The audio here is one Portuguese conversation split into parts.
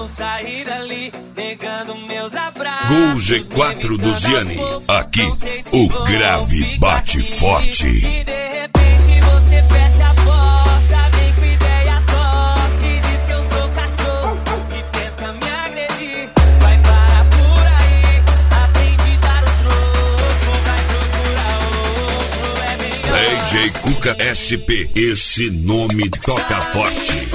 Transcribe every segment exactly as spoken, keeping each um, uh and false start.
vou sair dali, negando meus abraços. Gol G quatro do Ziani. Aqui o grave bate forte. E de repente você fecha a porta, vem com ideia torta e diz que eu sou cachorro e tenta me agredir. Vai parar por aí, aprende a dar o troco, vai procurar outro, é melhor. D J Cuca S P, esse nome toca forte.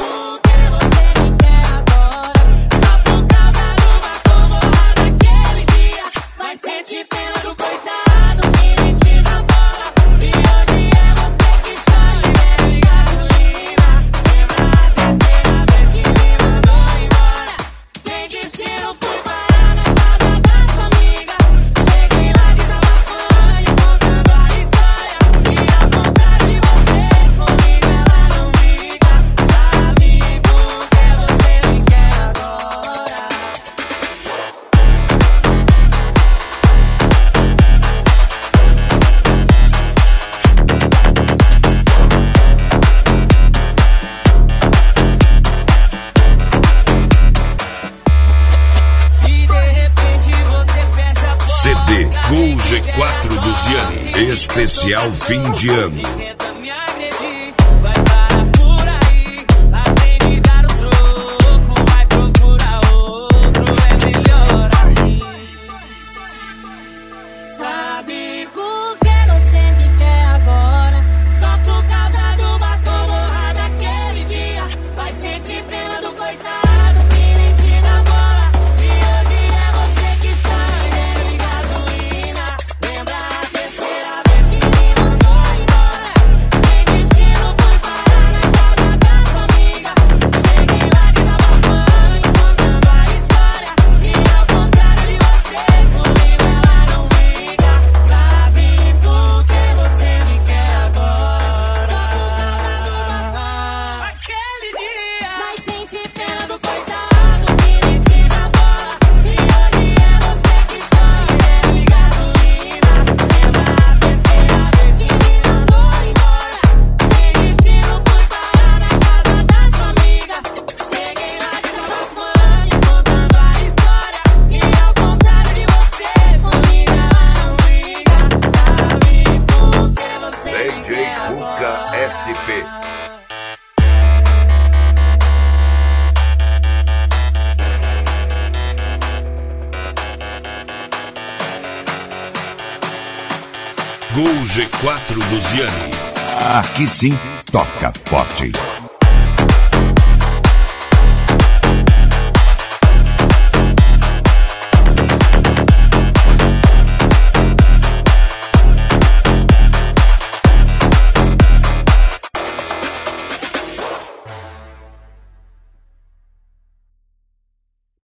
Sente pena do coitado, que nem te dá bola. E hoje é você que chora e bebe gasolina. Lembra a terceira vez que me mandou embora. Sem destino fui parar na casa da sua amiga. Cheguei lá desabafando e contando a história. E ao contrário de você, comigo ela não briga. Sabe por que você me quer agora? C D Gol G quatro do Ziani, especial fim de ano. Vai parar por aí, aprende a dar o troco, vai procurar outro, é melhor assim. Sabe por que você me quer agora? Só por causa do batom borrado daquele dia. Vai sentir pena do coitado que nem te dá bola. E hoje é você que chora e bebe gasolina. Lembra a terceira vez que me mandou embora. Sem destino fui parar na casa da sua amiga. Cheguei lá desabafando e contando a história. E ao contrário de você, comigo ela não briga. Sabe por que você me quer agora? Só por causa do batom Aquele dia. mas sente pena do coitado que nem te dá bola. E hoje é você que chora e bebe gasolina. Lembra a terceira vez que me mandou embora. Sem destino fui parar na casa da sua amiga. Cheguei lá desabafando e contando a história. E ao contrário de você, comigo ela não briga. Sabe por que você me D J quer Cuca agora? S P. Gol G quatro do Ziani. Aqui sim toca forte.